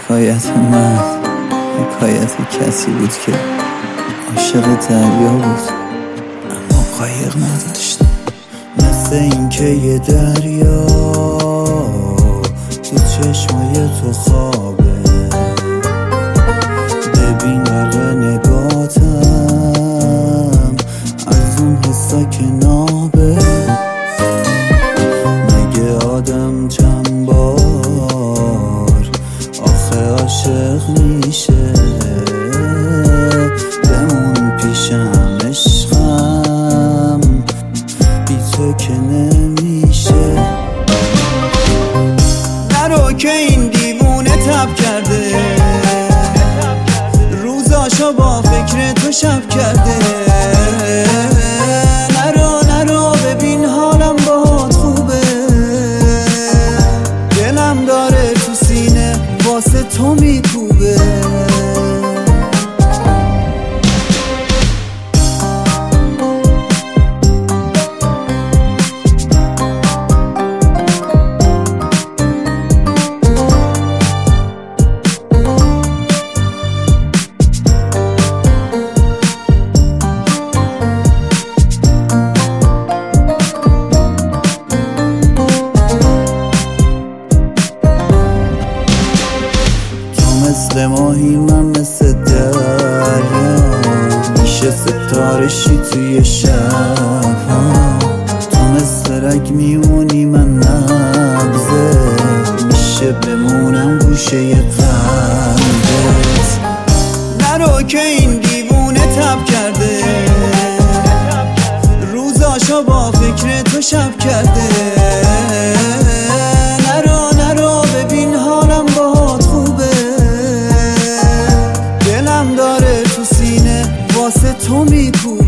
حکایت من حکایت کسی بود که عاشق دریا بود اما قایق نداشت. مثل این که یه دریا تو چشمای تو خوابه، ببین غرق نگاتم از اون حسا که نابه. مگه آدم چند بار آخه عاشق میشه؟ بمون پیشم عشقم بی تو که نمیشه. نرو که این دیوونه تب کرده، روزاشو با فکر تو شب کرده. نرو ببین حالم باهات خوبه، دلم داره تو سینه واسه تو میکوبه. مثل ماهی من مثل دریا، میشه ستارشی توی شب ها. تو مثل رگ میمونی من نبضه، میشه بمونم گوشه قلبت. نرو که این دیوونه تب کرده، روزاشو با فکر تو شب کرده. نرو ببین حالم باهات خوبه، دلم داره تو سینه واسه تو میکوبه.